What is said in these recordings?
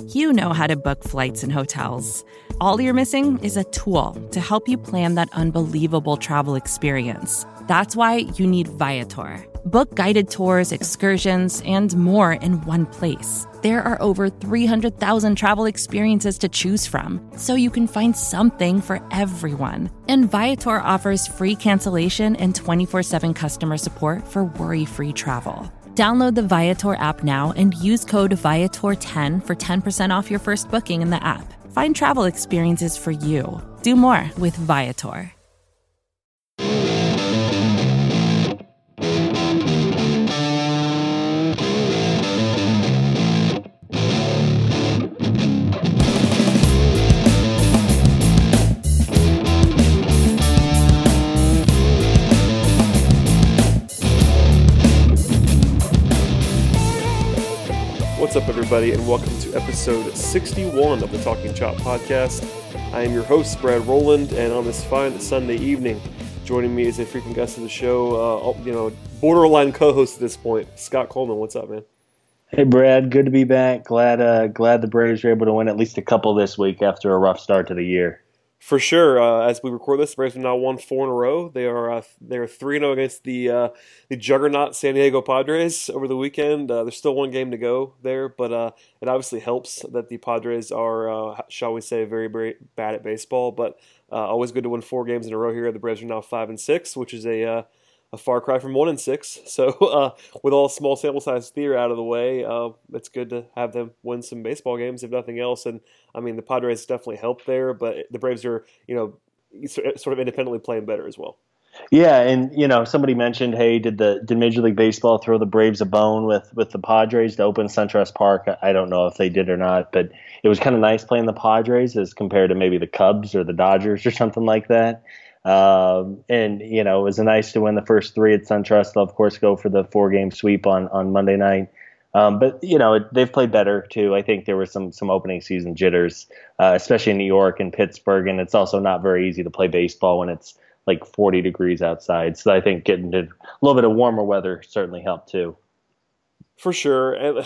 You know how to book flights and hotels. All you're missing is a tool to help you plan that unbelievable travel experience. That's why you need Viator. Book guided tours, excursions, and more in one place. There are over 300,000 travel experiences to choose from, so you can find something for everyone. And Viator offers free cancellation and 24/7 customer support for worry-free travel. Download the Viator app now and use code Viator10 for 10% off your first booking in the app. Find travel experiences for you. Do more with Viator. What's up, everybody, and welcome to episode 61 of the Talking Chop podcast. I am your host, Brad Rowland, and on this fine Sunday evening, joining me is a freaking guest of the show, borderline co-host at this point, Scott Coleman. What's up, man? Hey, Brad. Good to be back. Glad the Braves are able to win at least a couple this week after a rough start to the year. For sure. As we record this, the Braves have now won 4 in a row. They are 3-0 against the juggernaut San Diego Padres over the weekend. There's still one game to go there, but it obviously helps that the Padres are, shall we say, very, very bad at baseball. But always good to win 4 games in a row here. The Braves are now 5-6, which is a far cry from 1-6. So with all small sample size theater out of the way, it's good to have them win some baseball games, if nothing else. And I mean, the Padres definitely helped there, but the Braves are, sort of independently playing better as well. Yeah, and somebody mentioned, hey, did Major League Baseball throw the Braves a bone with the Padres to open SunTrust Park? I don't know if they did or not, but it was kind of nice playing the Padres as compared to maybe the Cubs or the Dodgers or something like that. It was nice to win the first 3 at SunTrust. They'll, of course, go for the 4-game sweep on Monday night. But they've played better, too. I think there were some opening season jitters, especially in New York and Pittsburgh. And it's also not very easy to play baseball when it's like 40 degrees outside. So I think getting to a little bit of warmer weather certainly helped, too. For sure. And,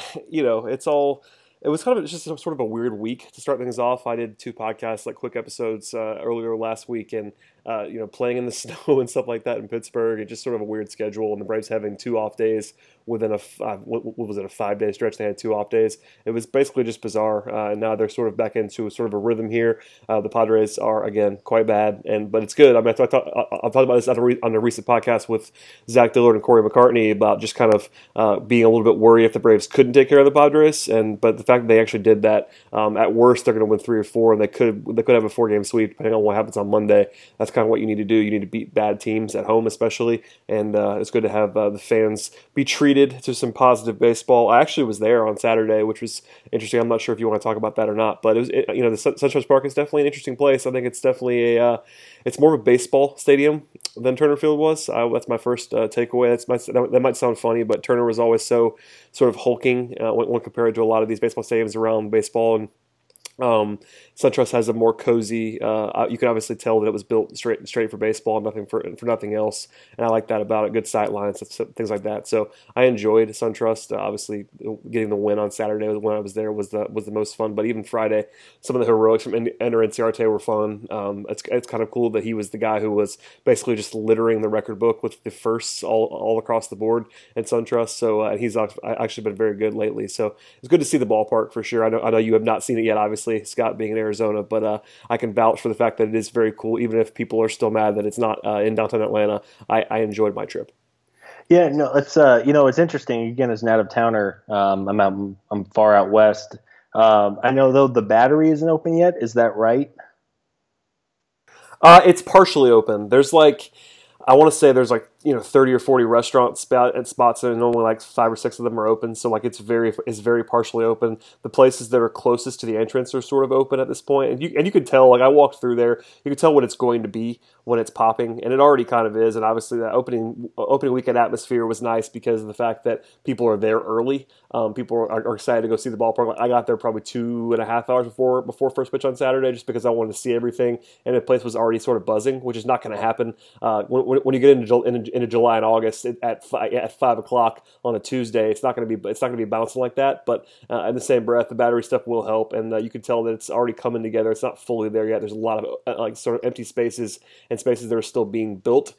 it was kind of just sort of a weird week to start things off. I did 2 podcasts, like quick episodes earlier last week, and playing in the snow and stuff like that in Pittsburgh. It's just sort of a weird schedule, and the Braves having 2 off days within a 5-day stretch. They had 2 off days. It was basically just bizarre. And now they're sort of back into sort of a rhythm here. The Padres are again quite bad, but it's good. I mean, I've talked about this on a recent podcast with Zach Dillard and Corey McCartney about just kind of being a little bit worried if the Braves couldn't take care of the Padres, but the fact that they actually did that, at worst they're going to win 3 or 4, and they could have a 4-game sweep depending on what happens on Monday. That's kind of what you need to do. You need to beat bad teams at home, especially, and it's good to have the fans be treated to some positive baseball. I actually was there on Saturday, which was interesting. I'm not sure if you want to talk about that or not, but the SunTrust Park is definitely an interesting place. I think it's definitely it's more of a baseball stadium than Turner Field was. That's my first takeaway. That might sound funny, but Turner was always so sort of hulking when compared to a lot of these baseball stadiums around baseball. And SunTrust has a more cozy. You can obviously tell that it was built straight for baseball, nothing for nothing else, and I like that about it. Good sight lines, things like that. So I enjoyed SunTrust. Obviously, getting the win on Saturday when I was there was the most fun. But even Friday, some of the heroics from Ender Inciarte were fun. It's kind of cool that he was the guy who was basically just littering the record book with the firsts all across the board in SunTrust. So and he's actually been very good lately. So it's good to see the ballpark for sure. I know you have not seen it yet, obviously, Scott being in Arizona, but I can vouch for the fact that it is very cool, even if people are still mad that it's not in downtown Atlanta. I enjoyed my trip. Yeah, no, it's it's interesting. Again, as an out-of-towner, I'm far out west. I know though the Battery isn't open yet. Is that right? It's partially open. There's I want to say there's 30 or 40 restaurant spots, and only 5 or 6 of them are open. So it's very partially open. The places that are closest to the entrance are sort of open at this point, and you can tell. I walked through there, you can tell what it's going to be when it's popping, and it already kind of is. And obviously, that opening weekend atmosphere was nice because of the fact that people are there early. People are excited to go see the ballpark. I got there probably 2.5 hours before first pitch on Saturday, just because I wanted to see everything, and the place was already sort of buzzing, which is not going to happen when you get into into July and August at 5 o'clock on a Tuesday. It's not going to be bouncing like that. But in the same breath, the battery stuff will help, and you can tell that it's already coming together. It's not fully there yet. There's a lot of like sort of empty spaces and spaces that are still being built.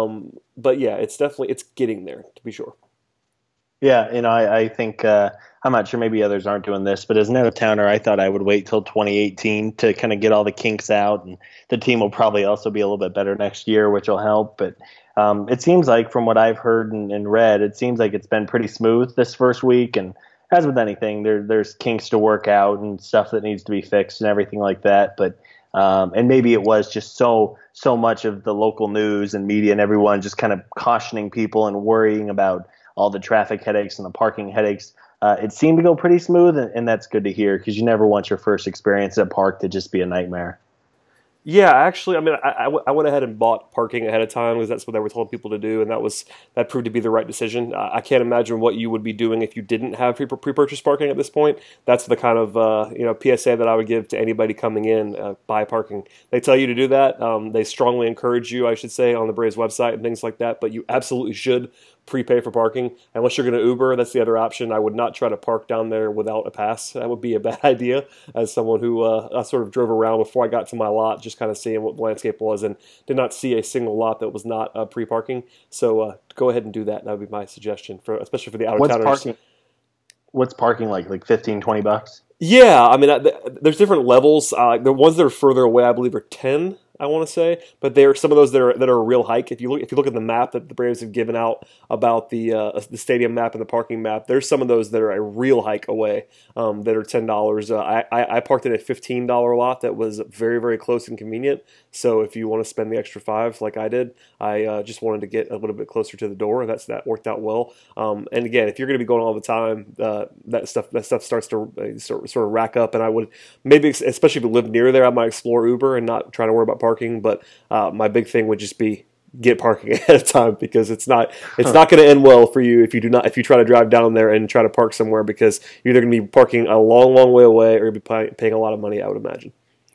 But yeah, it's getting there, to be sure. Yeah, I think I'm not sure, maybe others aren't doing this, but as an out-of-towner, I thought I would wait till 2018 to kind of get all the kinks out, and the team will probably also be a little bit better next year, which will help. But it seems like, from what I've heard and read, it seems like it's been pretty smooth this first week, and as with anything, there's kinks to work out and stuff that needs to be fixed and everything like that. But and maybe it was just so much of the local news and media and everyone just kind of cautioning people and worrying about all the traffic headaches and the parking headaches. It seemed to go pretty smooth, and that's good to hear, because you never want your first experience at park to just be a nightmare. Yeah, actually, I mean, I went ahead and bought parking ahead of time because that's what they were telling people to do, and that proved to be the right decision. I can't imagine what you would be doing if you didn't have pre-purchase parking at this point. That's the kind of PSA that I would give to anybody coming in, buy parking. They tell you to do that. They strongly encourage you, I should say, on the Braves website and things like that, but you absolutely should prepay for parking. Unless you're going to Uber, that's the other option. I would not try to park down there without a pass. That would be a bad idea, as someone who I sort of drove around before I got to my lot, just kind of seeing what the landscape was, and did not see a single lot that was not pre-parking. So go ahead and do that. That would be my suggestion, especially for the out-of-towners. What's parking like $15-20? Yeah, I mean, there's different levels. The ones that are further away, I believe, are 10. I want to say, but there are some of those that are a real hike. If you look at the map that the Braves have given out about the stadium map and the parking map, there's some of those that are a real hike away that are $10. I parked in a $15 lot that was very, very close and convenient. So if you want to spend the extra $5 like I did, I just wanted to get a little bit closer to the door. That worked out well. And again, if you're going to be going all the time, that stuff starts to sort of rack up. And I would maybe, especially if you live near there, I might explore Uber and not try to worry about parking. But my big thing would just be get parking ahead of time, because it's not going to end well for you if you try to drive down there and try to park somewhere, because you're either going to be parking a long, long way away, or you'll be paying a lot of money, I would imagine.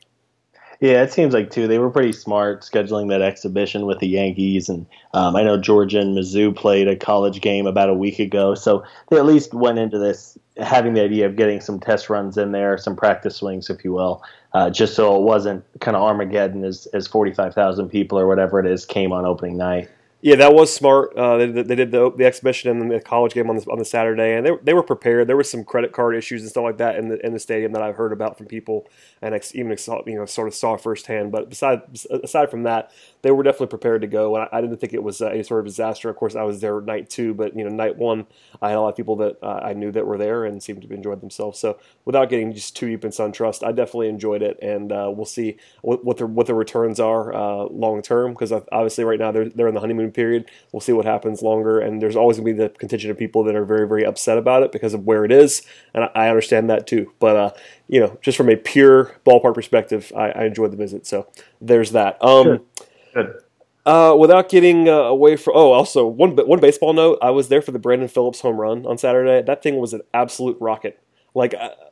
Yeah, it seems like, too, they were pretty smart scheduling that exhibition with the Yankees. And I know Georgia and Mizzou played a college game about a week ago. So they at least went into this having the idea of getting some test runs in there, some practice swings, if you will, just so it wasn't kind of Armageddon as 45,000 people or whatever it is came on opening night. Yeah, that was smart. They did the exhibition and the college game on the Saturday, and they were prepared. There were some credit card issues and stuff like that in the stadium that I've heard about from people, and even sort of saw firsthand. But aside from that, they were definitely prepared to go. And I didn't think it was any sort of disaster. Of course, I was there night 2, but night 1, I had a lot of people that I knew that were there and seemed to have enjoyed themselves. So without getting just too deep in SunTrust, I definitely enjoyed it, and we'll see what the returns are long term, because obviously right now they're in the honeymoon period. We'll see what happens longer, and there's always going to be the contingent of people that are very, very upset about it because of where it is, and I understand that too. But just from a pure ballpark perspective, I enjoyed the visit. So there's that. Good. Good. Without getting away from also one baseball note, I was there for the Brandon Phillips home run on Saturday. That thing was an absolute rocket. Like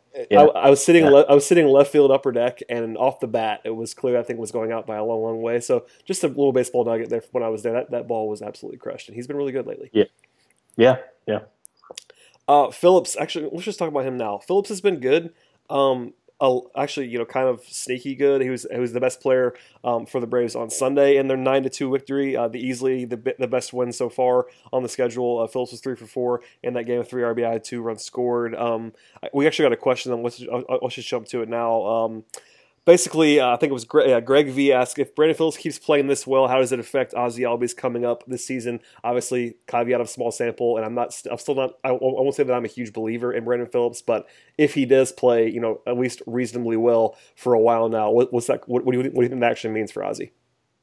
I was sitting left field upper deck, and off the bat, it was clear that thing was going out by a long, long way. So just a little baseball nugget there when I was there. That ball was absolutely crushed, and he's been really good lately. Yeah. Phillips, actually, let's just talk about him now. Phillips has been good. Actually, kind of sneaky good. He was the best player for the Braves on Sunday in their 9-2 victory. The best win so far on the schedule. Phillips was 3 for 4 in that game with 3 RBI, 2 runs scored. We actually got a question on let's just jump to it now. Basically, I think it was Greg V asked, if Brandon Phillips keeps playing this well, how does it affect Ozzie Albies coming up this season? Obviously, caveat of small sample, and I won't say that I'm a huge believer in Brandon Phillips, but if he does play, at least reasonably well for a while now, what do you think that actually means for Ozzie?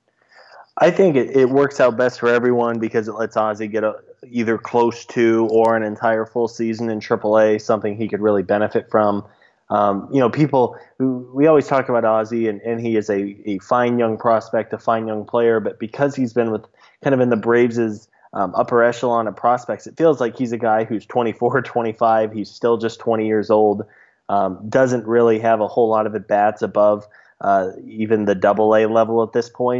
I think it works out best for everyone, because it lets Ozzie get either close to or an entire full season in AAA, something he could really benefit from. We always talk about Ozzie, and he is a fine young prospect, a fine young player, but because he's been with kind of in the Braves' upper echelon of prospects, it feels like he's a guy who's 24 or 25. He's still just 20 years old, doesn't really have a whole lot of at-bats above even the AA level at this point.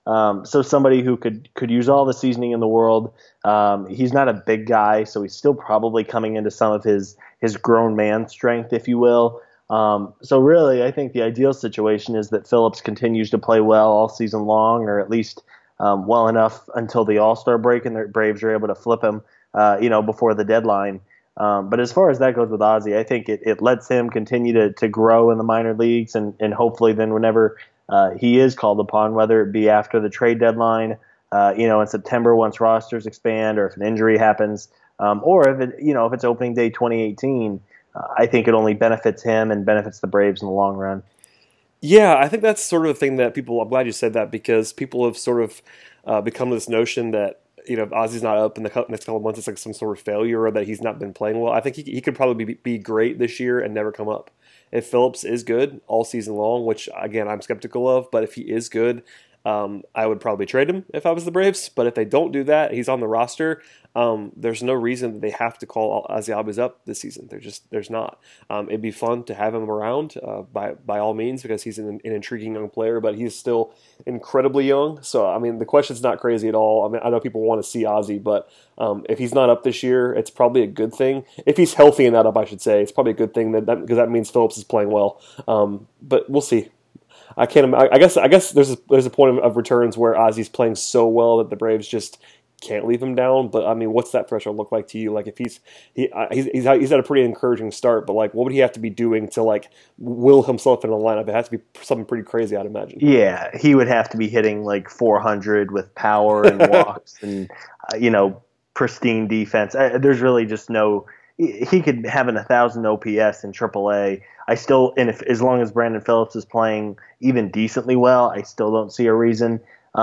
So somebody who could use all the seasoning in the world. He's not a big guy, so he's still probably coming into some of his grown man strength, if you will. So really, I think the ideal situation is that Phillips continues to play well all season long, or at least well enough until the All-Star break, and the Braves are able to flip him, before the deadline. But as far as that goes with Ozzy, I think it lets him continue to grow in the minor leagues, and hopefully then whenever he is called upon, whether it be after the trade deadline, in September once rosters expand, or if an injury happens, or if it's opening day 2018, I think it only benefits him and benefits the Braves in the long run. Yeah, I think that's sort of the thing that people. I'm glad you said that, because people have sort of become this notion that if Ozzy's not up in the next couple of months, it's like some sort of failure, or that he's not been playing well. I think he could probably be great this year and never come up. If Phillips is good all season long, which again I'm skeptical of, but if he is good, I would probably trade him if I was the Braves. But if they don't do that, he's on the roster. There's no reason that they have to call Ozzy Albies up this season. There's not. It'd be fun to have him around by all means, because he's an intriguing young player, but he's still incredibly young. So I mean, the question's not crazy at all. I mean, I know people want to see Ozzy, but if he's not up this year, it's probably a good thing. If he's healthy and not up, I should say, it's probably a good thing because that means Phillips is playing well. But we'll see. I can't. I guess there's a point of returns where Ozzy's playing so well that the Braves just can't leave him down. But I mean, what's that threshold look like to you? Like, if he's had a pretty encouraging start, but like, what would he have to be doing to like will himself in the lineup? It has to be something pretty crazy, I'd imagine. Yeah, he would have to be hitting like 400 with power and walks and pristine defense. There's really just no. He could have an 1,000 OPS in AAA. As long as Brandon Phillips is playing even decently well, I still don't see a reason.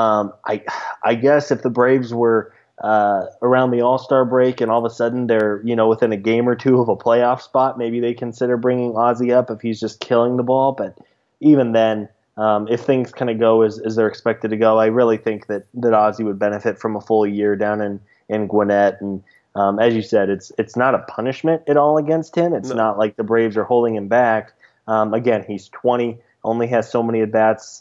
I guess if the Braves were around the All-Star break and all of a sudden they're within a game or two of a playoff spot, maybe they consider bringing Ozzy up if he's just killing the ball. But even then, if things kind of go as they're expected to go, I really think that Ozzy would benefit from a full year down in Gwinnett. And as you said, it's not a punishment at all against him. It's not like the Braves are holding him back. Again, he's 20, only has so many at-bats,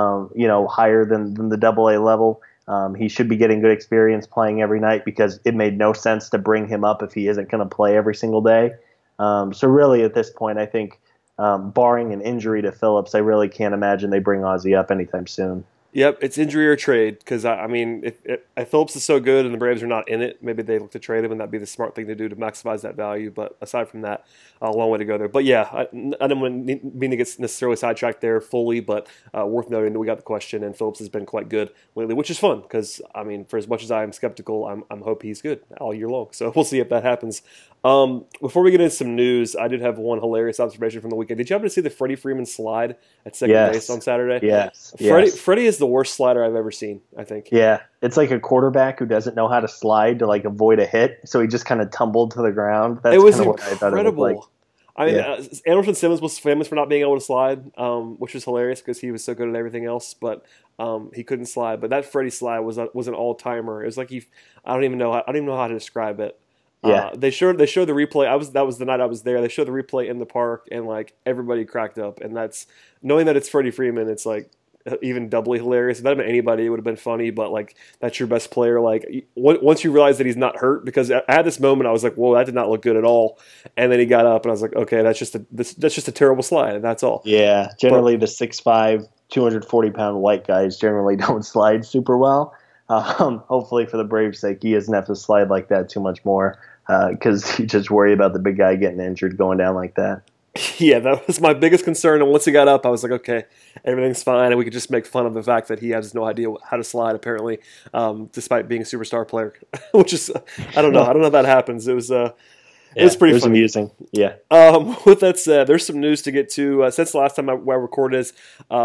higher than the AA level. He should be getting good experience playing every night, because it made no sense to bring him up if he isn't going to play every single day. So really at this point, I think, barring an injury to Phillips, I really can't imagine they bring Ozzy up anytime soon. Yep, it's injury or trade, because, I mean, if Phillips is so good and the Braves are not in it, maybe they look to trade him, and that'd be the smart thing to do to maximize that value. But aside from that, a long way to go there. But yeah, I don't mean to get necessarily sidetracked there fully, but worth noting that we got the question, and Phillips has been quite good lately, which is fun, because, I mean, for as much as I am skeptical, I'm hope he's good all year long. So we'll see if that happens. Before we get into some news, I did have one hilarious observation from the weekend. Did you happen to see the Freddie Freeman slide at second base on Saturday? Yes. Freddie is the worst slider I've ever seen, I think. Yeah. It's like a quarterback who doesn't know how to slide to like avoid a hit, so he just kind of tumbled to the ground. It was incredible. I mean, Andrelton Simmons was famous for not being able to slide, which was hilarious because he was so good at everything else, but he couldn't slide. But that Freddie slide was an all-timer. It was like I don't even know how to describe it. Yeah. They showed the replay. That was the night I was there. They showed the replay in the park, and like everybody cracked up. And that's knowing that it's Freddie Freeman. It's like even doubly hilarious. If that had been anybody, it would have been funny. But like that's your best player. Like once you realize that he's not hurt, because I had this moment, I was like, "Whoa, that did not look good at all." And then he got up, and I was like, "Okay, that's just a terrible slide, and that's all." Yeah. Generally, the 6'5", 240-pound white guys generally don't slide super well. Hopefully, for the Braves' sake, he doesn't have to slide like that too much more, because you just worry about the big guy getting injured going down like that. Yeah, that was my biggest concern. And once he got up, I was like, okay, everything's fine. And we could just make fun of the fact that he has no idea how to slide, apparently, despite being a superstar player, which is, I don't know. I don't know if that happens. It was pretty funny. Amusing. Yeah. With that said, there's some news to get to. Since the last time I recorded this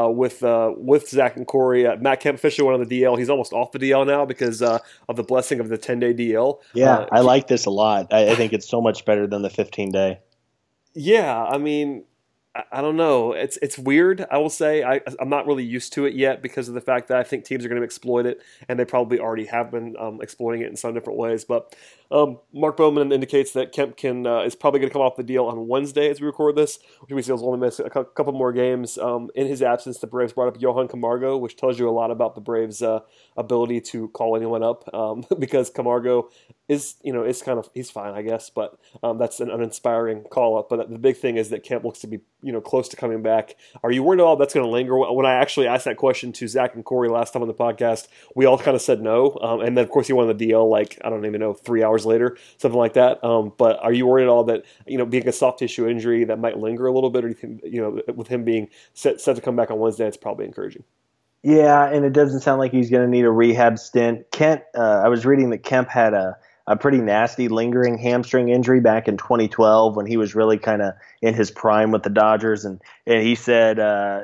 with Zach and Corey, Matt Kemp officially went on the DL. He's almost off the DL now because of the blessing of the 10-day DL. Yeah, I like this a lot. I think it's so much better than the 15-day. Yeah, I mean, I don't know. It's weird. I will say I'm not really used to it yet because of the fact that I think teams are going to exploit it, and they probably already have been exploiting it in some different ways. But Mark Bowman indicates that Kemp is probably going to come off the deal on Wednesday as we record this, which means he'll only miss a couple more games. In his absence, the Braves brought up Johan Camargo, which tells you a lot about the Braves' ability to call anyone up because Camargo is he's fine, I guess, but that's an uninspiring call up. But the big thing is that Kemp looks to be close to coming back. Are you worried at all that's going to linger? When I actually asked that question to Zach and Corey last time on the podcast, we all kind of said no, and then of course he won the DL like I don't even know 3 hours later, something like that. But are you worried at all that being a soft tissue injury that might linger a little bit, or do you think with him being set to come back on Wednesday, it's probably encouraging? Yeah, and it doesn't sound like he's going to need a rehab stint. I was reading that Kemp had a pretty nasty lingering hamstring injury back in 2012 when he was really kind of in his prime with the Dodgers. And he said,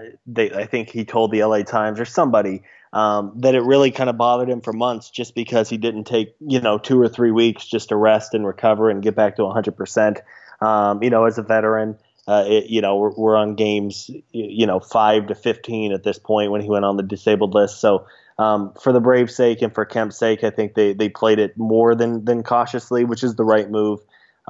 I think he told the LA Times or somebody that it really kind of bothered him for months just because he didn't take, 2 or 3 weeks just to rest and recover and get back to 100%. As a veteran, we're on games, 5 to 15 at this point when he went on the disabled list. So, for the Braves' sake and for Kemp's sake, I think they played it more than cautiously, which is the right move.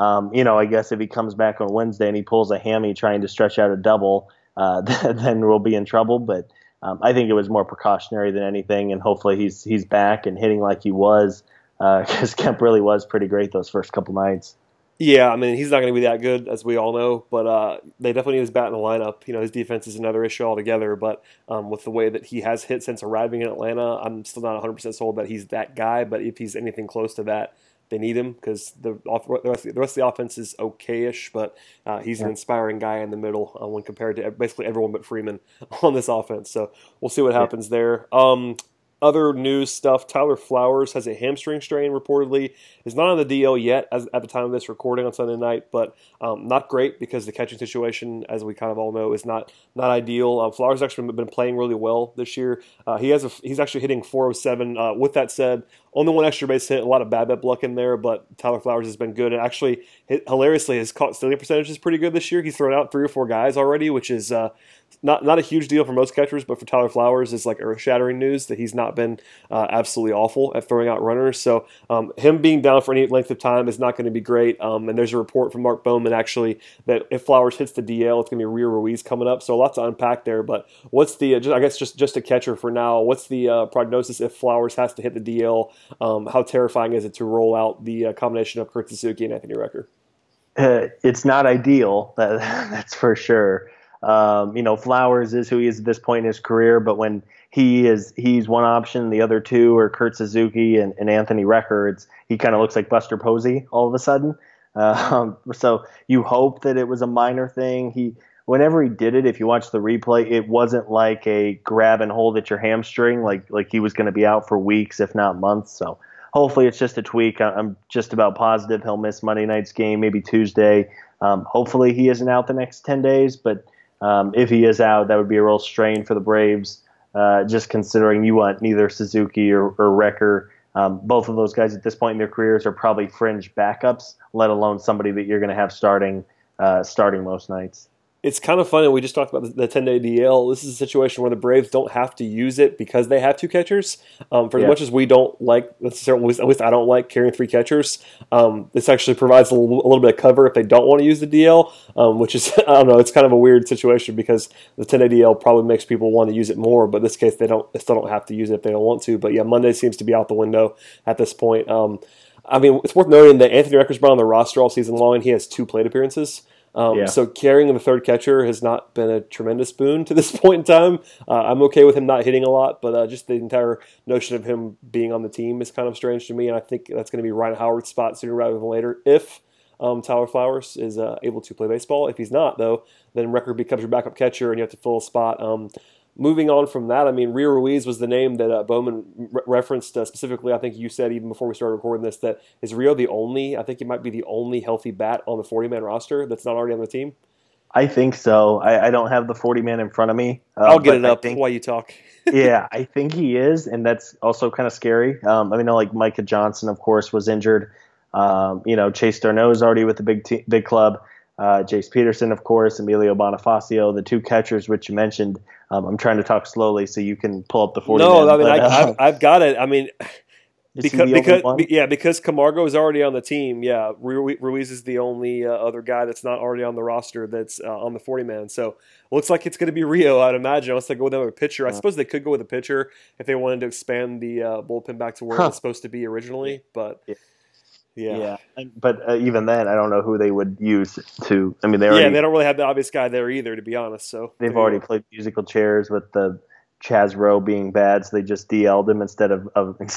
I guess if he comes back on Wednesday and he pulls a hammy trying to stretch out a double, then we'll be in trouble. But I think it was more precautionary than anything, and hopefully he's back and hitting like he was, because Kemp really was pretty great those first couple nights. Yeah, I mean, he's not going to be that good, as we all know, but they definitely need his bat in the lineup. His defense is another issue altogether, but with the way that he has hit since arriving in Atlanta, I'm still not 100% sold that he's that guy, but if he's anything close to that, they need him because the rest of the offense is okay-ish, but he's an inspiring guy in the middle when compared to basically everyone but Freeman on this offense. So we'll see what happens there. Other news stuff, Tyler Flowers has a hamstring strain reportedly. Is not on the DL yet at the time of this recording on Sunday night, but not great because the catching situation, as we kind of all know, is not ideal. Flowers actually been playing really well this year. He's actually hitting 407. With that said, only one extra base hit, a lot of BABIP luck in there, but Tyler Flowers has been good. And actually, hilariously, his caught stealing percentage is pretty good this year. He's thrown out 3 or 4 guys already, which is not a huge deal for most catchers, but for Tyler Flowers, is like earth-shattering news that he's not been absolutely awful at throwing out runners. So him being down for any length of time is not going to be great. And there's a report from Mark Bowman, actually, that if Flowers hits the DL, it's going to be Rio Ruiz coming up. So a lot to unpack there. But what's the, just a catcher for now, what's the prognosis if Flowers has to hit the DL? How terrifying is it to roll out the combination of Kurt Suzuki and Anthony Recker? It's not ideal, that's for sure. Flowers is who he is at this point in his career, but when he's one option, the other two are Kurt Suzuki and Anthony Recker. He kind of looks like Buster Posey all of a sudden. So you hope that it was a minor thing. Whenever he did it, if you watch the replay, it wasn't like a grab and hold at your hamstring, like he was going to be out for weeks, if not months. So hopefully it's just a tweak. I'm just about positive he'll miss Monday night's game, maybe Tuesday. Hopefully he isn't out the next 10 days, but if he is out, that would be a real strain for the Braves, just considering you want neither Suzuki or Recker. Both of those guys at this point in their careers are probably fringe backups, let alone somebody that you're going to have starting most nights. It's kind of funny. We just talked about the 10-day DL. This is a situation where the Braves don't have to use it because they have 2 catchers. As much as we don't like necessarily, at least I don't like carrying 3 catchers. This actually provides a little bit of cover if they don't want to use the DL, which is, I don't know, it's kind of a weird situation because the 10-day DL probably makes people want to use it more, but in this case they still don't have to use it if they don't want to. But yeah, Monday seems to be out the window at this point. It's worth noting that Anthony Recker's been on the roster all season long and he has 2 plate appearances. So carrying the third catcher has not been a tremendous boon to this point in time. I'm okay with him not hitting a lot, but just the entire notion of him being on the team is kind of strange to me, and I think that's going to be Ryan Howard's spot sooner rather than later if Tyler Flowers is able to play baseball. If he's not, though, then Recker becomes your backup catcher, and you have to fill a spot. Moving on from that, Rio Ruiz was the name that Bowman referenced specifically. I think you said even before we started recording this that is Rio I think he might be the only healthy bat on the 40-man roster that's not already on the team. I think so. I don't have the 40-man in front of me. I'll get it up while you talk. Yeah, I think he is, and that's also kind of scary. Like Micah Johnson, of course, was injured. Chase Darneau is already with the big club. Jace Peterson, of course, Emilio Bonifacio, the two catchers which you mentioned. I'm trying to talk slowly so you can pull up the 40 No, man. I mean, I've got it. I mean, because Camargo is already on the team. Yeah, Ruiz is the only other guy that's not already on the roster that's on the 40 man. So looks like it's going to be Rio, I'd imagine, unless they go with another pitcher. I suppose they could go with a pitcher if they wanted to expand the bullpen back to where it was supposed to be originally. But yeah. But even then, I don't know who they would use to. I mean, they don't really have the obvious guy there either, to be honest. So they've already played musical chairs with the Chaz Rowe being bad, so they just DL'd him instead of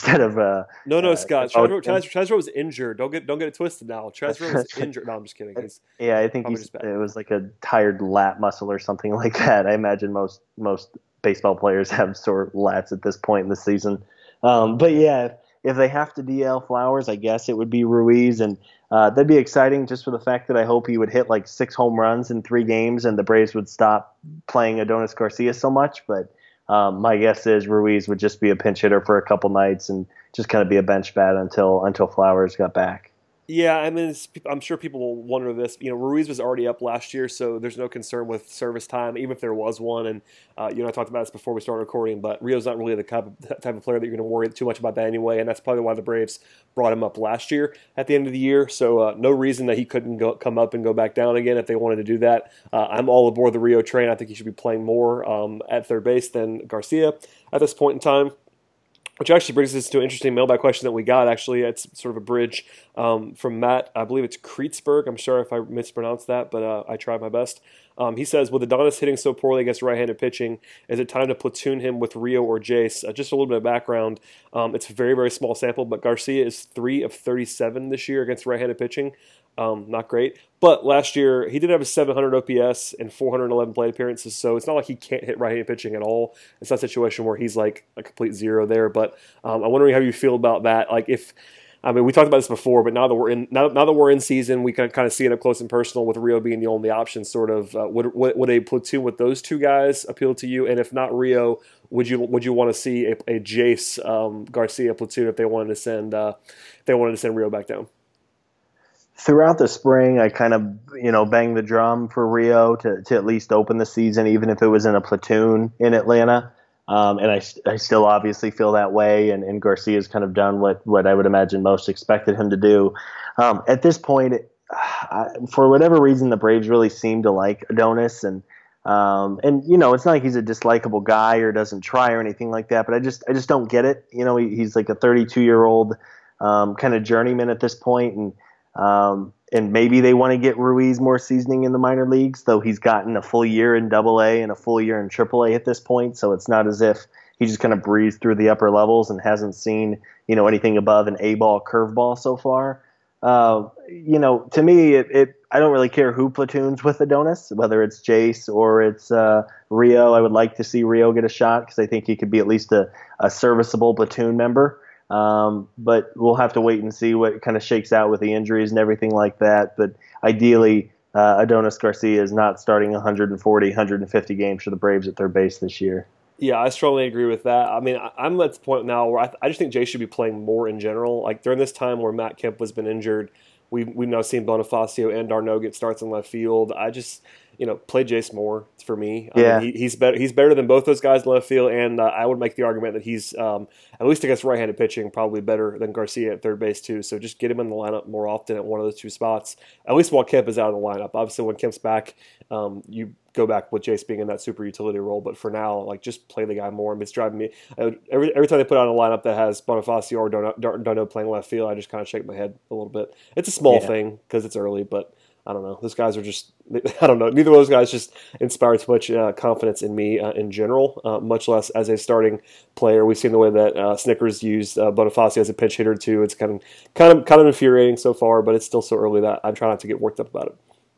Scott. Chaz Rowe was injured. Don't get it twisted now. Chaz Rowe was injured. No, I'm just kidding. I think it was like a tired lat muscle or something like that. I imagine most baseball players have sore lats at this point in the season. But yeah, if they have to DL Flowers, I guess it would be Ruiz, and that'd be exciting just for the fact that I hope he would hit like 6 home runs in 3 games, and the Braves would stop playing Adonis Garcia so much. But my guess is Ruiz would just be a pinch hitter for a couple nights and just kind of be a bench bat until Flowers got back. Yeah, I mean, I'm sure people will wonder this. Ruiz was already up last year, so there's no concern with service time, even if there was one. And I talked about this before we started recording, but Rio's not really the type of player that you're going to worry too much about that anyway, and that's probably why the Braves brought him up last year at the end of the year. So no reason that he couldn't come up and go back down again if they wanted to do that. I'm all aboard the Rio train. I think he should be playing more at third base than Garcia at this point in time. Which actually brings us to an interesting mailbag question that we got. Actually, it's sort of a bridge from Matt. I believe it's Kreetzberg. I'm sorry if I mispronounced that, but I tried my best. He says, with Adonis hitting so poorly against right-handed pitching, is it time to platoon him with Rio or Jace? Just a little bit of background. It's a very, very small sample, but Garcia is 3 of 37 this year against right-handed pitching. Not great. But last year, he did have a 700 OPS and 411 plate appearances, so it's not like he can't hit right-handed pitching at all. It's not a situation where he's like a complete zero there. But I'm wondering how you feel about that. We talked about this before, but now that we're in season, we can kind of see it up close and personal with Rio being the only option. Sort of, would a platoon with those two guys appeal to you? And if not Rio, would you want to see a Jace Garcia platoon if they wanted to send Rio back down? Throughout the spring, I kind of banged the drum for Rio to at least open the season, even if it was in a platoon in Atlanta. And I still obviously feel that way, and Garcia's kind of done what I would imagine most expected him to do. At this point, for whatever reason, the Braves really seem to like Adonis, and it's not like he's a dislikable guy or doesn't try or anything like that, but I just don't get it. He's like a 32-year-old kind of journeyman at this point, and maybe they want to get Ruiz more seasoning in the minor leagues, though he's gotten a full year in Double-A and a full year in Triple-A at this point. So it's not as if he just kind of breezed through the upper levels and hasn't seen anything above an A-ball curveball so far. To me, I don't really care who platoons with Adonis, whether it's Jace or it's Rio. I would like to see Rio get a shot because I think he could be at least a serviceable platoon member. But we'll have to wait and see what kind of shakes out with the injuries and everything like that. But ideally, Adonis Garcia is not starting 140, 150 games for the Braves at third base this year. Yeah, I strongly agree with that. I mean, I'm at the point now where I just think Jay should be playing more in general. Like during this time where Matt Kemp has been injured, we've now seen Bonifacio and d'Arnaud get starts in left field. I just play Jace more for me. Yeah. I mean, he's better than both those guys in left field, and I would make the argument that he's at least against right-handed pitching probably better than Garcia at third base too. So just get him in the lineup more often at one of those two spots, at least while Kemp is out of the lineup. Obviously, when Kemp's back, you go back with Jace being in that super utility role. But for now, just play the guy more. I mean, it's driving me every time they put out a lineup that has Bonifacio or d'Arnaud playing left field, I just kind of shake my head a little bit. It's a small thing because it's early, but I don't know. Those guys are just, I don't know. Neither of those guys just inspire too much confidence in me in general, much less as a starting player. We've seen the way that Snickers used Bonifacio as a pinch hitter too. It's kind of infuriating so far, but it's still so early that I'm trying not to get worked up about it.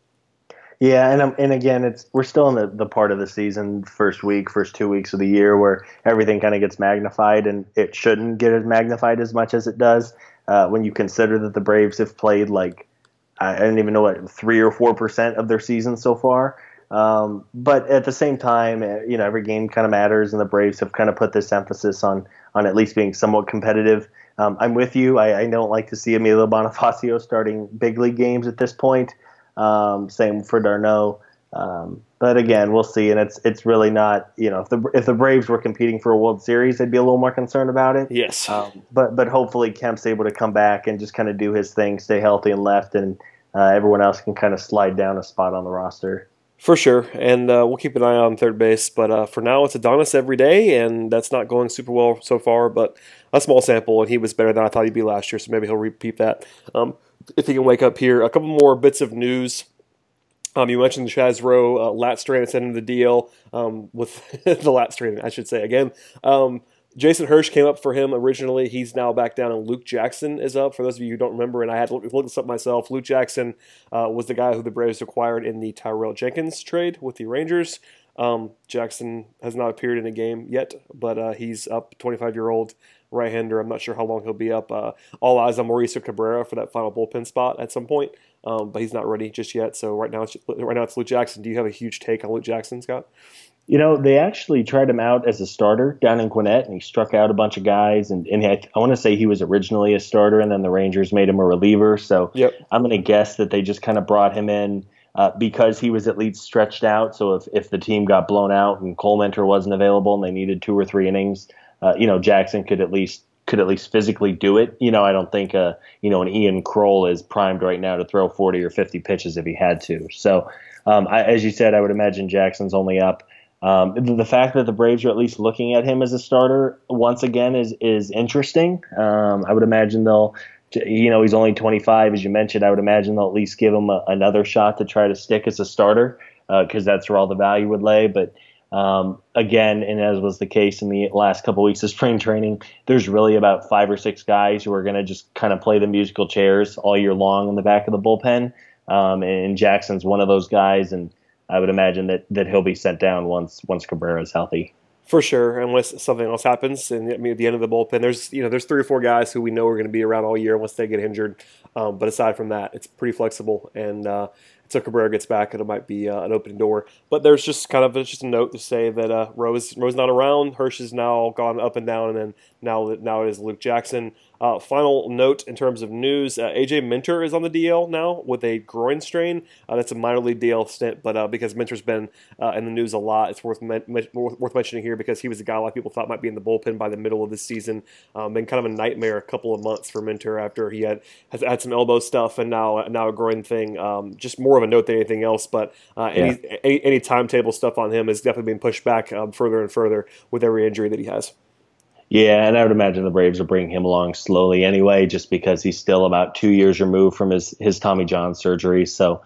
Yeah, and again, we're still in the part of the season, first 2 weeks of the year, where everything kind of gets magnified, and it shouldn't get as magnified as much as it does when you consider that the Braves have played I don't even know what 3 or 4% of their season so far. But at the same time, every game kind of matters, and the Braves have kind of put this emphasis on at least being somewhat competitive. I'm with you. I don't like to see Emilio Bonifacio starting big league games at this point. Same for Darno. But again, we'll see. And it's really not, if the Braves were competing for a World Series, they'd be a little more concerned about it. Yes. But hopefully Kemp's able to come back and just kind of do his thing, stay healthy and left, and everyone else can kind of slide down a spot on the roster. For sure, and we'll keep an eye on third base. But for now, it's Adonis every day, and that's not going super well so far, but a small sample, and he was better than I thought he'd be last year, so maybe he'll repeat that if he can wake up here. A couple more bits of news. You mentioned the Chaz Rowe lat strain at the deal with the lat strain, I should say again. Jason Hirsch came up for him originally. He's now back down, and Luke Jackson is up. For those of you who don't remember, and I had to look this up myself, Luke Jackson was the guy who the Braves acquired in the Tyrell Jenkins trade with the Rangers. Jackson has not appeared in a game yet, but he's up, 25-year-old right-hander. I'm not sure how long he'll be up. All eyes on Mauricio Cabrera for that final bullpen spot at some point, but he's not ready just yet. So right now it's Luke Jackson. Do you have a huge take on Luke Jackson, Scott? They actually tried him out as a starter down in Gwinnett, and he struck out a bunch of guys. And I want to say he was originally a starter, and then the Rangers made him a reliever. So yep. I'm going to guess that they just kind of brought him in because he was at least stretched out. So if the team got blown out and Cole Mentor wasn't available and they needed 2 or 3 innings, Jackson could at least physically do it. I don't think an Ian Kroll is primed right now to throw 40 or 50 pitches if he had to. So as you said, I would imagine Jackson's only up. The fact that the Braves are at least looking at him as a starter once again is interesting. I would imagine they'll, he's only 25, as you mentioned. I would imagine they'll at least give him another shot to try to stick as a starter because that's where all the value would lay. But again, and as was the case in the last couple of weeks of spring training, there's really about 5 or 6 guys who are going to just kind of play the musical chairs all year long in the back of the bullpen. And Jackson's one of those guys, and I would imagine that he'll be sent down once Cabrera is healthy. For sure, unless something else happens. And at the end of the bullpen, there's 3 or 4 guys who we know are going to be around all year unless they get injured. But aside from that, it's pretty flexible. And until Cabrera gets back, it might be an open door. But there's just just a note to say that Rowe's not around. Hirsch has now gone up and down, and then now it is Luke Jackson. Final note in terms of news, A.J. Minter is on the DL now with a groin strain. That's a minor league DL stint, but because Minter's been in the news a lot, it's worth mentioning here because he was a guy a lot of people thought might be in the bullpen by the middle of this season. Been kind of a nightmare a couple of months for Minter after he has had some elbow stuff and now a groin thing. Just more of a note than anything else, but any timetable stuff on him is definitely being pushed back further and further with every injury that he has. Yeah, and I would imagine the Braves will bring him along slowly anyway, just because he's still about 2 years removed from his Tommy John surgery. So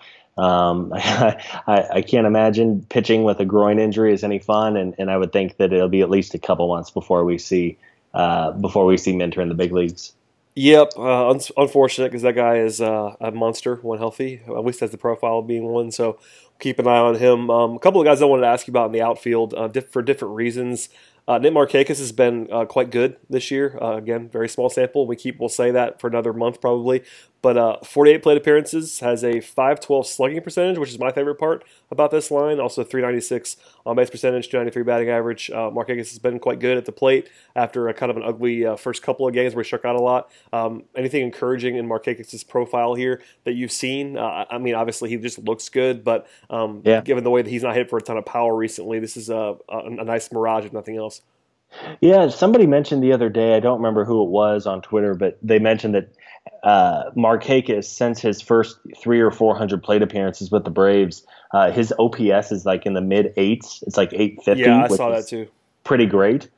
I can't imagine pitching with a groin injury is any fun, and I would think that it'll be at least a couple months before we see Minter in the big leagues. Yep, unfortunate because that guy is a monster when healthy. At least has the profile of being one. So keep an eye on him. A couple of guys I wanted to ask you about in the outfield for different reasons. Nick Markakis has been quite good this year. Again, very small sample. We'll say that for another month probably. But 48 plate appearances, has a .512 slugging percentage, which is my favorite part about this line. Also .396 on-base percentage, .293 batting average. Markakis has been quite good at the plate after a kind of an ugly first couple of games where he struck out a lot. Anything encouraging in Markakis' profile here that you've seen? I mean, obviously he just looks good, but given the way that he's not hit for a ton of power recently, this is a nice mirage if nothing else. Yeah, somebody mentioned the other day, I don't remember who it was on Twitter, but they mentioned that Markakis, since his first 300 or 400 plate appearances with the Braves, his OPS is like in the mid 8s. It's like 850. Yeah, I saw that too. Pretty great.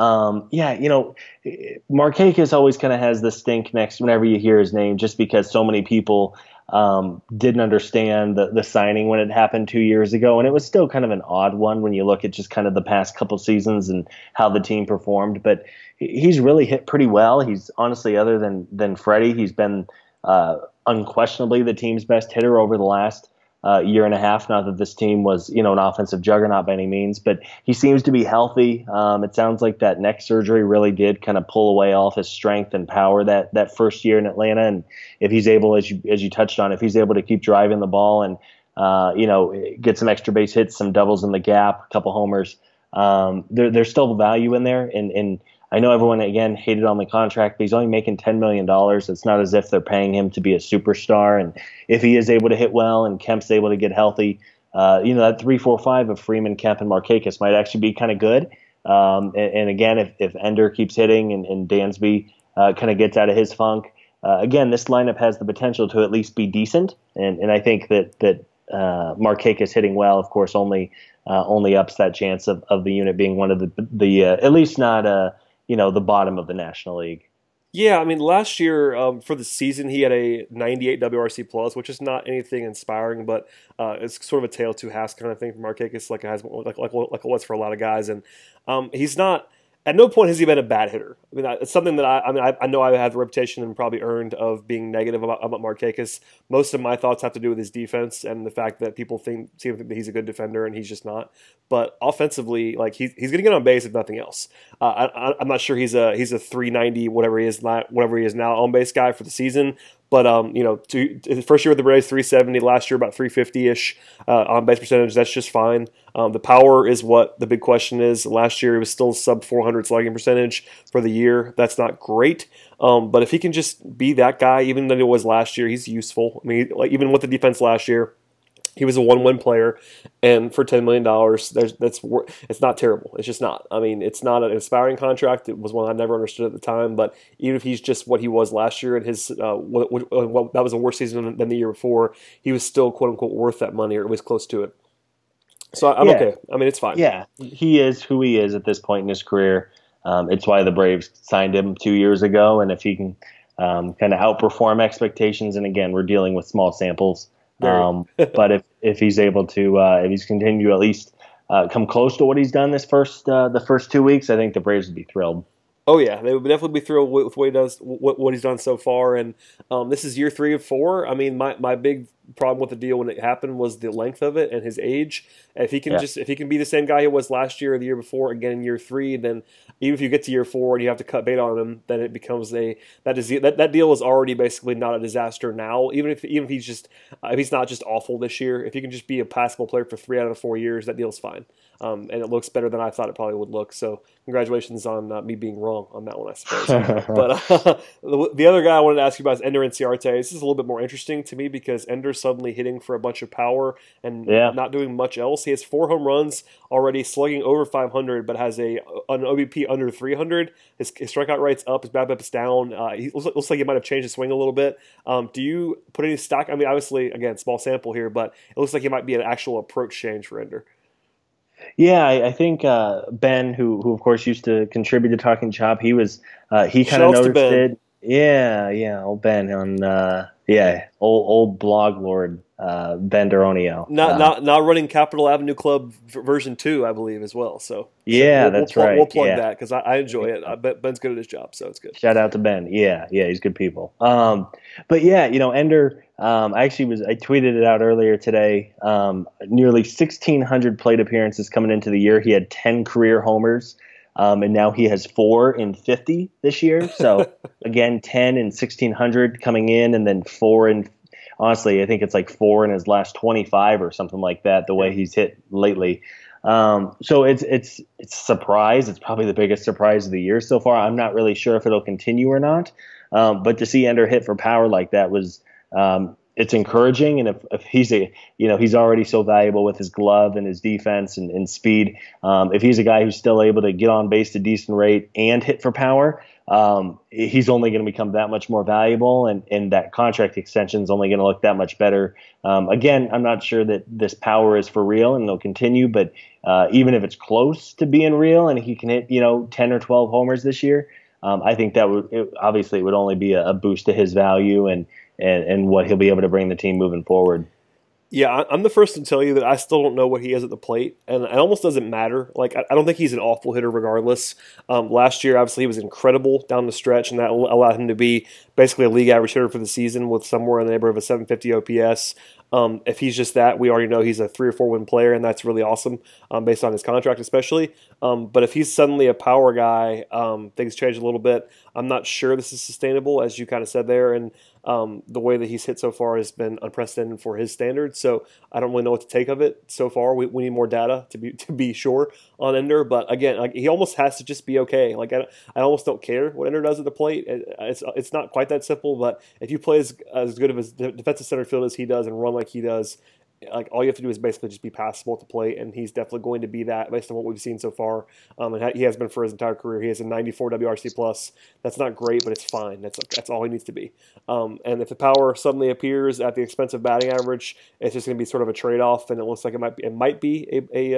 Markakis always kind of has the stink next whenever you hear his name, just because so many people didn't understand the signing when it happened 2 years ago. And it was still kind of an odd one when you look at just kind of the past couple seasons and how the team performed. But he's really hit pretty well. He's honestly, other than Freddie, he's been unquestionably the team's best hitter over the last year and a half. Not that this team was, an offensive juggernaut by any means, but he seems to be healthy. It sounds like that neck surgery really did kind of pull away all of his strength and power that first year in Atlanta. And if he's able, as you touched on, if he's able to keep driving the ball and, get some extra base hits, some doubles in the gap, a couple homers, there's still value in there. And I know everyone, again, hated on the contract, but he's only making $10 million. It's not as if they're paying him to be a superstar. And if he is able to hit well and Kemp's able to get healthy, that 3-4-5 of Freeman, Kemp, and Markakis might actually be kind of good. And again, if Ender keeps hitting and Dansby kind of gets out of his funk, again, this lineup has the potential to at least be decent. And I think that Markakis hitting well, of course, only ups that chance of the unit being one of the at least not the bottom of the National League. Yeah, I mean, last year for the season, he had a 98 WRC plus, which is not anything inspiring, but it's sort of a tale of two halves kind of thing for Markakis, like it was for a lot of guys. And he's not. At no point has he been a bad hitter. I mean, it's something that I know I have the reputation and probably earned of being negative about Markakis. Most of my thoughts have to do with his defense and the fact that people seem to think that he's a good defender and he's just not. But offensively, like he's going to get on base if nothing else. I'm not sure he's a 390 whatever he is now on base guy for the season. But his first year with the Braves, 370. Last year, about 350-ish on base percentage. That's just fine. The power is what the big question is. Last year, it was still sub 400 slugging percentage for the year. That's not great. But if he can just be that guy, even than it was last year, he's useful. I mean, like even with the defense last year, he was a 1-win player, and for $10 million, it's not terrible. It's just not. I mean, it's not an inspiring contract. It was one I never understood at the time. But even if he's just what he was last year, and his that was a worse season than the year before, he was still quote unquote worth that money, or at least close to it. So I'm okay. I mean, it's fine. Yeah, he is who he is at this point in his career. It's why the Braves signed him 2 years ago, and if he can kind of outperform expectations, and again, we're dealing with small samples. But if he's able to, if he's continued to at least come close to what he's done the first 2 weeks, I think the Braves would be thrilled. Oh yeah, they would definitely be thrilled with what he does, what he's done so far. And this is year 3 of 4. I mean, my big problem with the deal when it happened was the length of it and his age. If he can if he can be the same guy he was last year or the year before again in year 3, then even if you get to year 4 and you have to cut bait on him, then it becomes that deal is already basically not a disaster now. Even if he's just if he's not just awful this year, if he can just be a passable player for 3 out of 4 years, that deal's fine. And it looks better than I thought it probably would look. So congratulations on me being wrong on that one, I suppose. But the other guy I wanted to ask you about is Ender Inciarte. This is a little bit more interesting to me because Ender's suddenly hitting for a bunch of power and not doing much else. He has 4 home runs already, slugging over 500, but has an OBP under 300. His strikeout rate's up, his BABIP is down. He looks like he might have changed his swing a little bit. Do you put any stock? I mean, obviously, again, small sample here, but it looks like it might be an actual approach change for Ender. Yeah, I think Ben, who of course used to contribute to Talking Chop, he kind of noticed it. Yeah, old Ben on old blog lord Ben Duronio. Not running Capital Avenue Club version 2, I believe, as well. So that's right. We'll plug that because I enjoy it. I bet Ben's good at his job, so it's good. Shout out to Ben. Yeah, he's good people. But yeah, Ender. I tweeted it out earlier today. Nearly 1,600 plate appearances coming into the year. He had 10 career homers, and now he has 4 in 50 this year. So again, 10 and 1,600 coming in, and then 4 in. Honestly, I think it's like 4 in his last 25 or something like that. The way he's hit lately. So it's a surprise. It's probably the biggest surprise of the year so far. I'm not really sure if it'll continue or not. But to see Ender hit for power like that was. It's encouraging, and if he's he's already so valuable with his glove and his defense and speed. If he's a guy who's still able to get on base at a decent rate and hit for power, he's only going to become that much more valuable, and that contract extension is only going to look that much better. Again, I'm not sure that this power is for real and it'll continue, but even if it's close to being real and he can hit 10 or 12 homers this year, I think that it would only be a boost to his value and what he'll be able to bring the team moving forward. Yeah, I'm the first to tell you that I still don't know what he is at the plate, and it almost doesn't matter. Like, I don't think he's an awful hitter regardless. Last year, obviously, he was incredible down the stretch, and that allowed him to be basically a league average hitter for the season with somewhere in the neighborhood of a 750 OPS. If he's just that, we already know he's a 3 or 4 win player, and that's really awesome based on his contract especially. But if he's suddenly a power guy, things change a little bit. I'm not sure this is sustainable, as you kind of said there, and the way that he's hit so far has been unprecedented for his standards. So I don't really know what to take of it so far. We need more data to be sure on Ender. But again, like, he almost has to just be okay. Like I almost don't care what Ender does at the plate. It's not quite that simple. But if you play as good of a defensive center field as he does and run like he does, like all you have to do is basically just be passable at the plate, and he's definitely going to be that based on what we've seen so far. And he has been for his entire career. He has a 94 WRC plus. That's not great, but it's fine. That's all he needs to be. And if the power suddenly appears at the expense of batting average, it's just going to be sort of a trade off, and it looks like it might be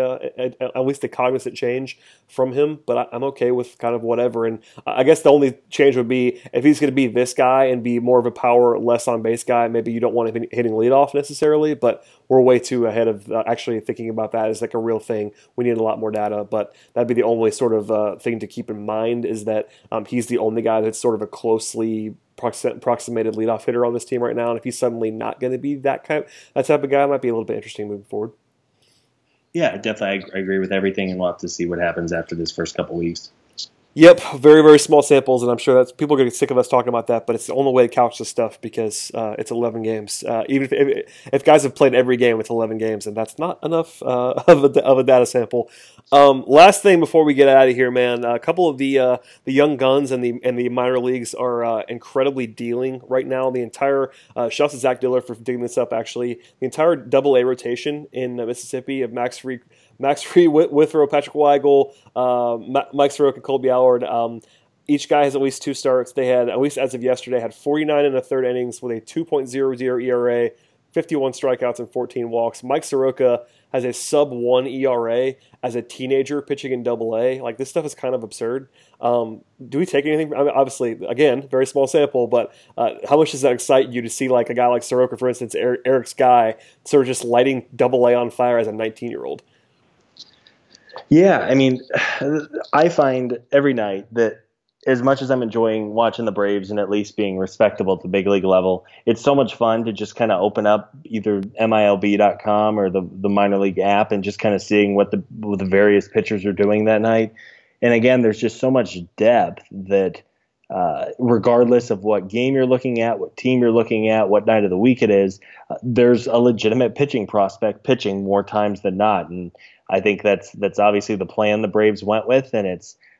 at least a cognizant change from him. But I'm okay with kind of whatever. And I guess the only change would be if he's going to be this guy and be more of a power, less on base guy. Maybe you don't want him hitting leadoff necessarily, but we're way too ahead of actually thinking about that as like a real thing. We need a lot more data, but that'd be the only sort of thing to keep in mind is that he's the only guy that's sort of a closely approximated leadoff hitter on this team right now. And if he's suddenly not going to be that type of guy, it might be a little bit interesting moving forward. Yeah, definitely. I agree with everything, and we'll have to see what happens after this first couple weeks. Yep, very, very small samples, and I'm sure that people are going to get sick of us talking about that, but it's the only way to couch this stuff because it's 11 games. Even if guys have played every game, it's 11 games, and that's not enough of a data sample. Last thing before we get out of here, man, a couple of the young guns and the minor leagues are incredibly dealing right now. The entire shouts to Zach Diller for digging this up. Actually, the entire Double-A rotation in Mississippi of Max Fried, Withrow, Patrick Weigel, Mike Soroka, Colby Allard. Each guy has at least 2 starts. They had, at least as of yesterday, had 49 in the third innings with a 2.00 ERA, 51 strikeouts, and 14 walks. Mike Soroka has a sub-1 ERA as a teenager pitching in Double-A. Like, this stuff is kind of absurd. Do we take anything? I mean, obviously, again, very small sample, but how much does that excite you to see like a guy like Soroka, for instance, Eric's guy, sort of just lighting Double-A on fire as a 19-year-old? Yeah, I mean, I find every night that as much as I'm enjoying watching the Braves and at least being respectable at the big league level, it's so much fun to just kind of open up either MILB.com or the minor league app and just kind of seeing what the various pitchers are doing that night. And again, there's just so much depth that regardless of what game you're looking at, what team you're looking at, what night of the week it is, there's a legitimate pitching prospect pitching more times than not. And I think that's obviously the plan the Braves went with, and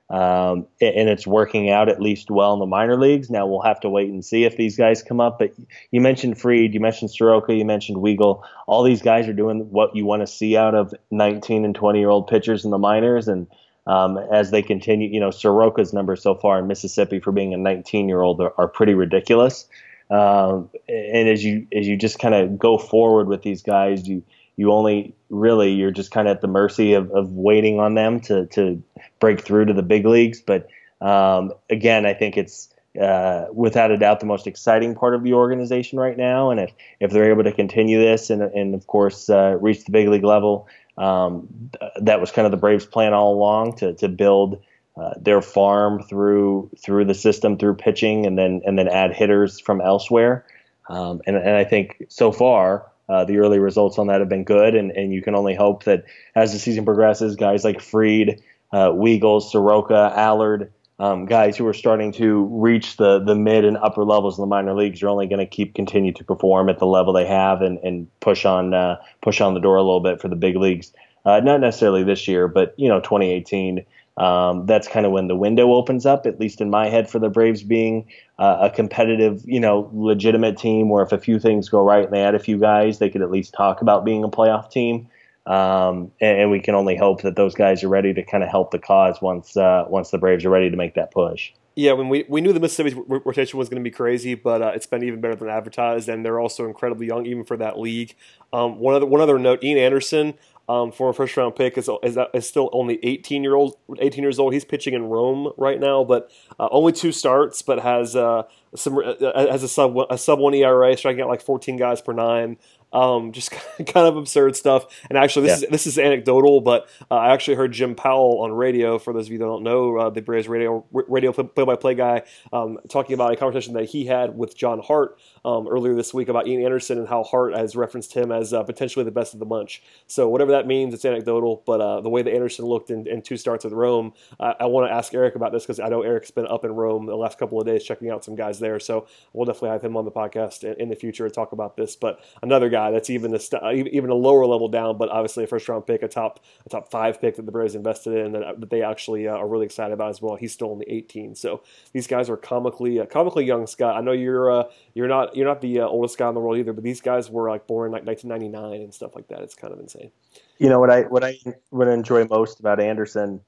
it's working out at least well in the minor leagues. Now we'll have to wait and see if these guys come up. But you mentioned Fried, you mentioned Soroka, you mentioned Weigel. All these guys are doing what you want to see out of 19 and 20-year-old pitchers in the minors. And as they continue, Soroka's numbers so far in Mississippi for being a 19-year-old are pretty ridiculous. And as you just kind of go forward with these guys, you're just kind of at the mercy of waiting on them to break through to the big leagues. But again, I think it's without a doubt the most exciting part of the organization right now. And if they're able to continue this and of course reach the big league level, that was kind of the Braves' plan all along to build their farm through the system, through pitching, and then add hitters from elsewhere. And I think so far, the early results on that have been good, and you can only hope that as the season progresses, guys like Fried, Weigel, Soroka, Allard, guys who are starting to reach the mid and upper levels in the minor leagues are only going to continue to perform at the level they have and push on the door a little bit for the big leagues. Not necessarily this year, but 2018. That's kind of when the window opens up, at least in my head, for the Braves being a competitive, legitimate team where if a few things go right and they add a few guys, they could at least talk about being a playoff team. And we can only hope that those guys are ready to kind of help the cause once the Braves are ready to make that push. Yeah, when we knew the Mississippi rotation was going to be crazy, but it's been even better than advertised, and they're also incredibly young, even for that league. One other note: Ian Anderson, former first-round pick, is still only 18 years old. He's pitching in Rome right now, but only 2 starts, but has a sub-1 ERA, striking out like 14 guys per 9. Just kind of absurd stuff. And actually, this is anecdotal, but I actually heard Jim Powell on radio. For those of you that don't know, the Braves radio play-by-play guy, talking about a conversation that he had with John Hart earlier this week about Ian Anderson and how Hart has referenced him as potentially the best of the bunch. So whatever that means, it's anecdotal. But the way that Anderson looked in 2 starts with Rome, I want to ask Eric about this because I know Eric's been up in Rome the last couple of days checking out some guys there. So we'll definitely have him on the podcast in the future to talk about this. But another guy that's even a lower level down, but obviously a first round pick, a top 5 pick that the Braves invested in that they actually are really excited about as well. He's still only 18. So these guys are comically young. Scott, I know you're not the oldest guy in the world either, but these guys were like born like 1999 and stuff like that. It's kind of insane. You know what I enjoy most about Anderson,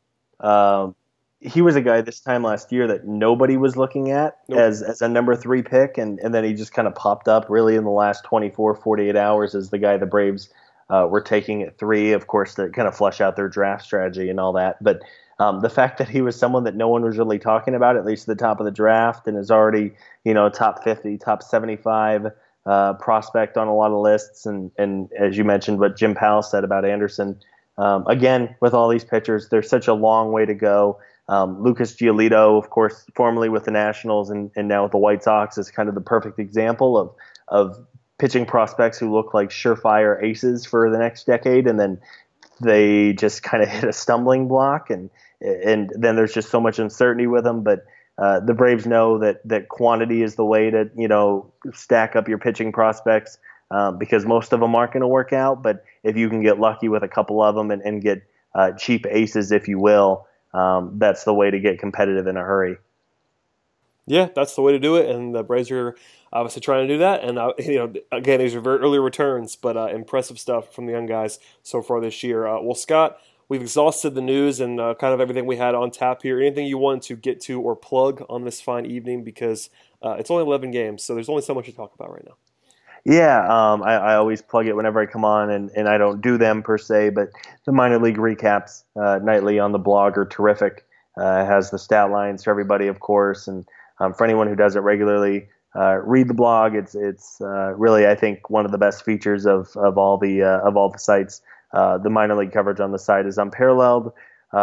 he was a guy this time last year that nobody was looking at as a number 3 pick, and then he just kind of popped up really in the last 24, 48 hours as the guy the Braves were taking at 3, of course, to kind of flush out their draft strategy and all that. But the fact that he was someone that no one was really talking about, at least at the top of the draft, and is already, top 50, top 75 prospect on a lot of lists, and as you mentioned, what Jim Powell said about Anderson, again, with all these pitchers, there's such a long way to go. Lucas Giolito, of course, formerly with the Nationals and now with the White Sox, is kind of the perfect example of pitching prospects who look like surefire aces for the next decade, and then they just kind of hit a stumbling block, and then there's just so much uncertainty with them. But the Braves know that quantity is the way to stack up your pitching prospects, because most of them aren't going to work out. But if you can get lucky with a couple of them and get cheap aces, if you will, that's the way to get competitive in a hurry. Yeah, that's the way to do it, and the Braves are obviously trying to do that. And again, these are very early returns, but impressive stuff from the young guys so far this year. Well, Scott, we've exhausted the news and kind of everything we had on tap here. Anything you want to get to or plug on this fine evening, because it's only 11 games, so there's only so much to talk about right now. Yeah, I always plug it whenever I come on, and I don't do them per se, but the minor league recaps nightly on the blog are terrific. It has the stat lines for everybody, of course, and for anyone who does it regularly, read the blog. It's really, I think, one of the best features of all the sites. The minor league coverage on the site is unparalleled.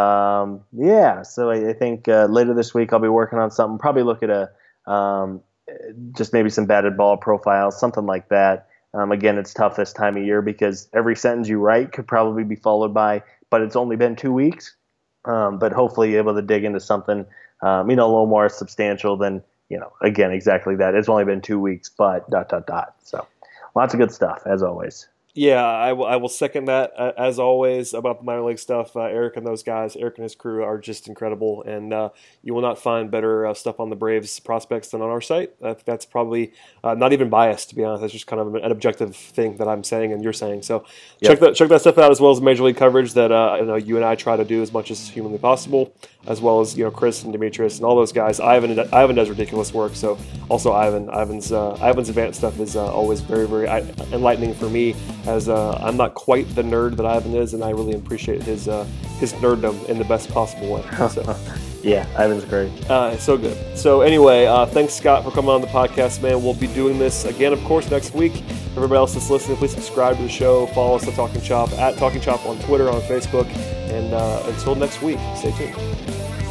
So I think later this week I'll be working on something. Probably look at just maybe some batted ball profiles, something like that. Again, it's tough this time of year because every sentence you write could probably be followed by, but it's only been 2 weeks. But hopefully you're able to dig into something, a little more substantial than, again, exactly that. It's only been 2 weeks, but ... So lots of good stuff, as always. Yeah, I will second that, as always, about the minor league stuff. Eric and those guys, Eric and his crew are just incredible, and you will not find better stuff on the Braves prospects than on our site. That's probably not even biased, to be honest. That's just kind of an objective thing that I'm saying and you're saying. So check that stuff out, as well as the major league coverage that you and I try to do as much as humanly possible, as well as Chris and Demetrius and all those guys. Ivan does ridiculous work. So also Ivan's advanced stuff is always very, very enlightening for me, as I'm not quite the nerd that Ivan is, and I really appreciate his nerddom in the best possible way. So. Yeah, Ivan's great. So good. So anyway, thanks, Scott, for coming on the podcast, man. We'll be doing this again, of course, next week. Everybody else that's listening, please subscribe to the show. Follow us at Talking Chop, on Twitter, on Facebook. And until next week, stay tuned.